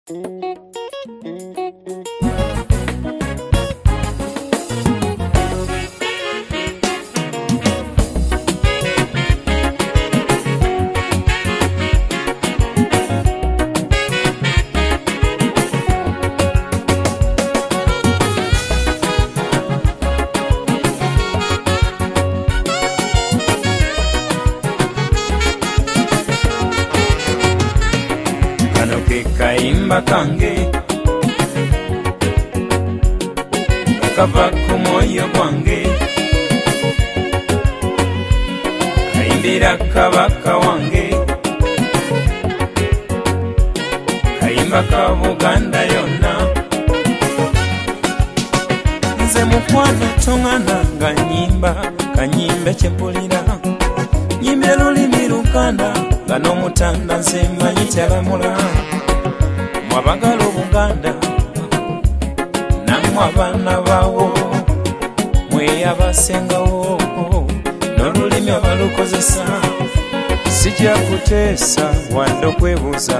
Kayimba kange kava ku moyo gwange kayimbira kabaka wange kayimba ka Buganda yonna nze mukwano tongana nga nyimba kanyimbe kyempulira nyimbye lulimi Luganda nga n'omutanda nze mmanyi kyalamula mwabagala Obuganda namwe abaana bawo mweyabasengawo n'olulimi abalukozesa sijja kuteesa wadde okwebuuza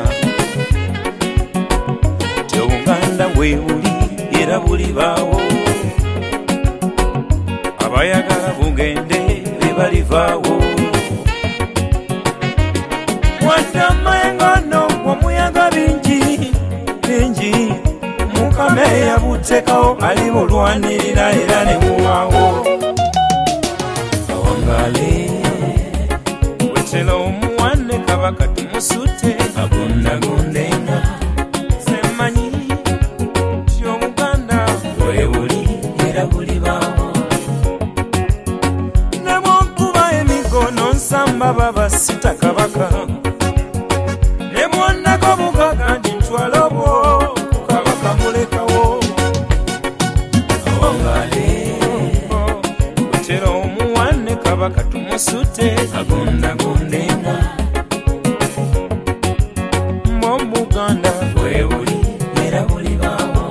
ti Obuganda bwebuli era buli baawo abayagala bugende be balivaawo wadde amayengono omuyaga bingi Mukama yabuteekawo ali bulwanirira era ne muwaawo awangale wetera omuwanne kabaka tumusute agondagondenga semmanyi ti Omuganda bwebuli era buli baawo ne bw'okuba emigono nsamba baba sita kabaka ne mwonnako bugaga nti ntwala obwo mulekawo awangale wetera omuwanne kabaka tumusute agondagondenga Omuganda bwebuli era buli baawo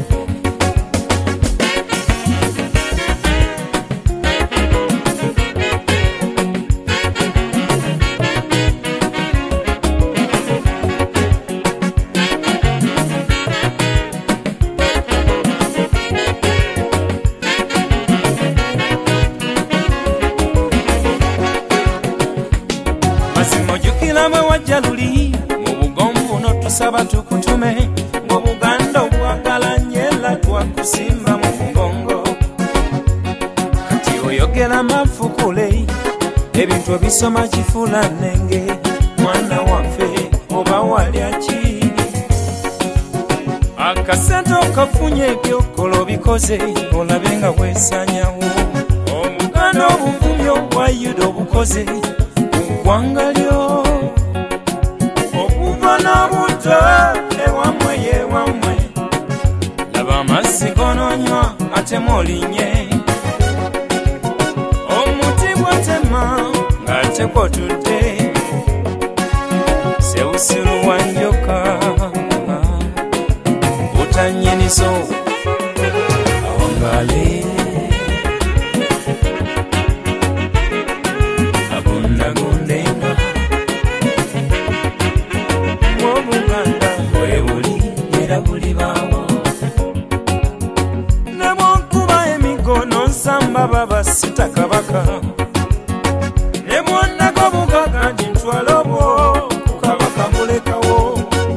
wajja luli mu bugomvu buno tusaba tukutume mu Buganda obwagala nyela twakusimba mu ngongo kati oyogera mafukule ebintu ebisoma kifula nenge mwana waffe oba walya ki akasente okafunye ebyokola obikoze olabe nga weesanyawo Omuganda obuvumyo bwa yuda obukoze ggwanga lyo n'obutto ewamwe yewamwe laba amazzi gononywa ate molinye omuti gwatema ng'ate kwotudde sewusiru wa njoka butanyinizo awangale agondagondenga buli baawo ne bw'okuba emigono nsamba baba sita kabaka ne mwonnako bugaga nti ntwala obwo ku kabaka mulekawo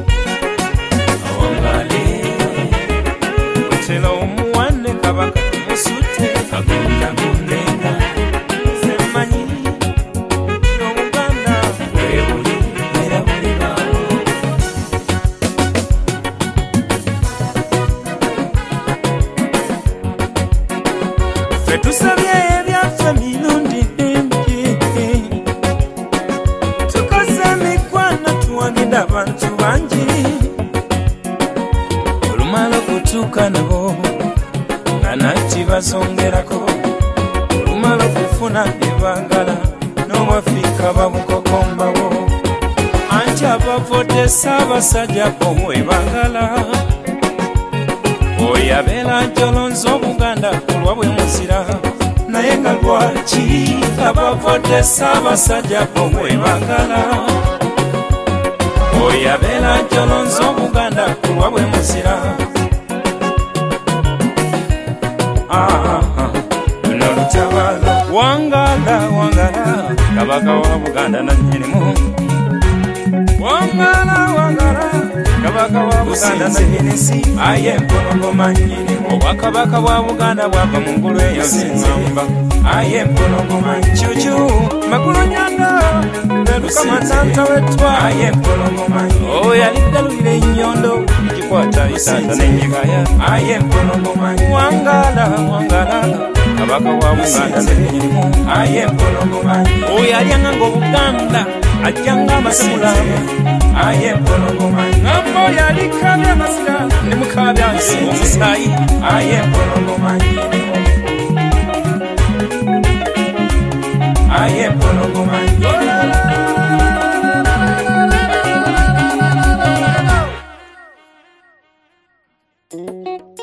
awangale wetera omuwanne kabaka tumusute agondagondenga semmanyi Omuganda bwebuli era buli baawo tusabye ebyaffe mirundi mingi tukoze emikwano tuwagidde abantu bangi olumala okutuuka nabo nga nati bazongerako olumala okufuna ebaagala n'obafika babukokombawo anti abavudde Ssaabasajja bwe baagala oyabeera njolonza Obuganda kulwa bwe muzira naye nga lwaki abavudde Ssaabasajja bwe baagala Oyabela Jolonzo Buganda kulwa bwe musira. Luno lutabalo Wangala Wangala Kabaka wa Buganda na nyinimu. Wangala Wangala Kabaka wa Buganda na nyinisi. Aye mpologoma nyinimu. Obwakabaka bwa Buganda bwava mu ngulu eyo zingamba. Aye mpologoma chuchu Magulu Nyanda Beluka matanta wetwa. Aye mpologoma oyalidalulire ennyondo kikwata isata n'enyigaya. Aye mpologoma Wangala Wangala Kabaka wa Buganda n'enyirimu. Aye mpologoma oyalyanga ng'Obuganda ajjanga amasemulama. Aye mpologoma ngamba oyalikabya amasira ne mukabya nsi omusayi. Aye mpologoma Aye mpologoma Thank you.